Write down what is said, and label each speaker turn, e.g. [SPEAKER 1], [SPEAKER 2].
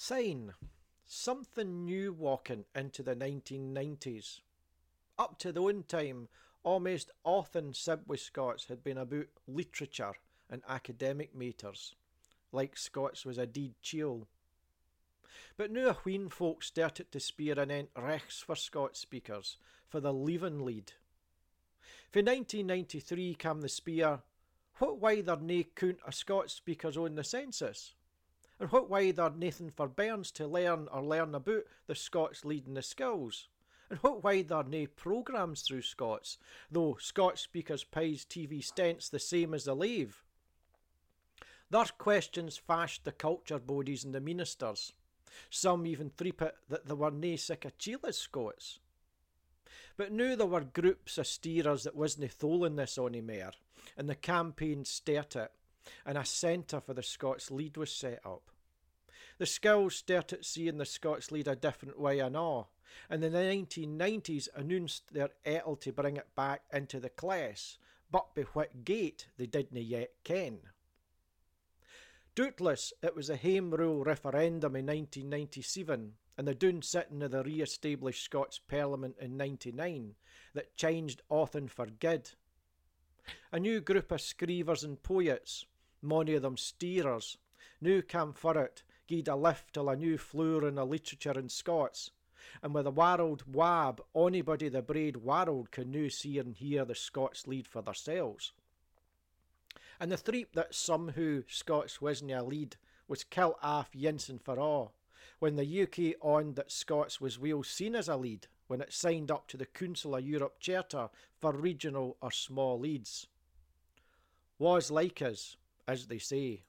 [SPEAKER 1] sign. Something new walking into the 1990s. Up to the one time, almost often Sibwy Scots had been about literature and academic matters, like Scots was a deed chiel. But now a wheen folk started to spear an ent rechts for Scots speakers for the leaving lead. For 1993 came the spear, what why there nae count of Scots speakers on the census? And what why there naething for bairns to learn about the Scots leading the skills? And what why there nae programmes through Scots, though Scots speakers pays TV stents the same as the lave? Their questions fashed the culture bodies and the ministers. Some even threep it that they were nae sic a chiel as Scots. But now there were groups of steerers that wasna tholing this ony mair, and the campaign started, and a centre for the Scots Lead was set up. The skills started seeing the Scots Lead a different way and all, and in the 1990s announced their ettle to bring it back into the class, but by what gate they didna yet ken. Doubtless it was a Home Rule referendum in 1997 and the doon sitting of the re-established Scots Parliament in 99 that changed Aughton for good. A new group of screevers and poets, mony of them steerers, now came for it, gied a lift till a new floor in the literature in Scots, and with the warld wab, onybody the braid warld can now see and hear the Scots Lead for themselves. And the threep that somehow Scots wasna a lead was kilt off once and for all, when the UK owned that Scots was well seen as a lead when it signed up to the Council of Europe Charter for regional or small leads. Was like us, as they say.